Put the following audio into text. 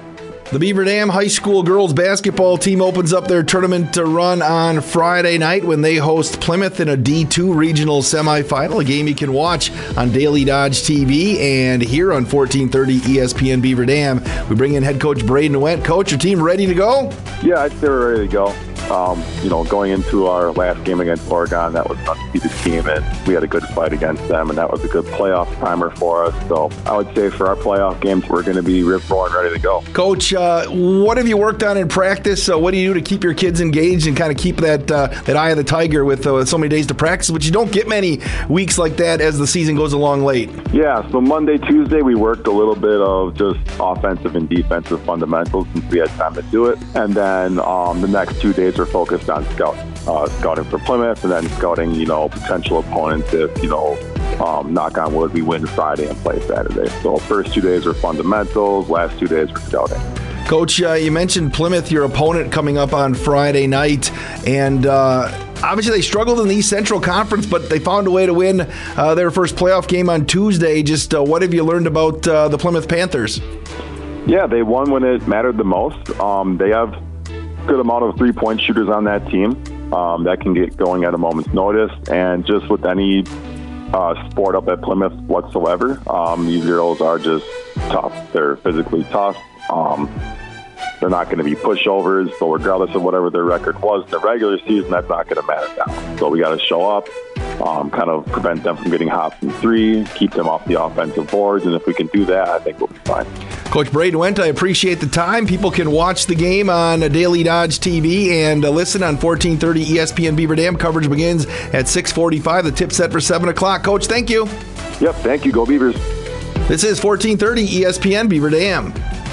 The Beaver Dam High School girls basketball team opens up their tournament to run on Friday night when they host Plymouth in a D2 regional semifinal, a game you can watch on Daily Dodge TV and here on 1430 ESPN Beaver Dam. We bring in head coach Braden Went. Coach, your team ready to go? Yeah, I'd say we're ready to go. Going into our last game against Oregon, that was an undefeated team, and we had a good fight against them, and that was a good playoff primer for us. So I would say for our playoff games, we're going to be rip-roaring ready to go. Coach, what have you worked on in practice? What do you do to keep your kids engaged and kind of keep that eye of the tiger with so many days to practice, but you don't get many weeks like that as the season goes along late? Yeah, so Monday, Tuesday, we worked a little bit of just offensive and defensive fundamentals since we had time to do it. And then the next 2 days are focused on scouting for Plymouth and then scouting, potential opponents if, knock on wood, we win Friday and play Saturday. So first 2 days are fundamentals, last 2 days are scouting. Coach, you mentioned Plymouth, your opponent, coming up on Friday night, and obviously they struggled in the East Central Conference, but they found a way to win their first playoff game on Tuesday. Just what have you learned about the Plymouth Panthers? Yeah, they won when it mattered the most. They have good amount of three-point shooters on that team that can get going at a moment's notice. And just with any sport up at Plymouth whatsoever, these girls are just tough. They're physically tough. They're not going to be pushovers. So regardless of whatever their record was in the regular season, that's not going to matter now. So we got to show up, kind of prevent them from getting hot from three, keep them off the offensive boards. And if we can do that, I think we'll be fine. Coach Braden Went, I appreciate the time. People can watch the game on Daily Dodge TV and listen on 1430 ESPN Beaver Dam. Coverage begins at 6:45. The tip set for 7 o'clock. Coach, thank you. Yep, thank you. Go Beavers. This is 1430 ESPN Beaver Dam.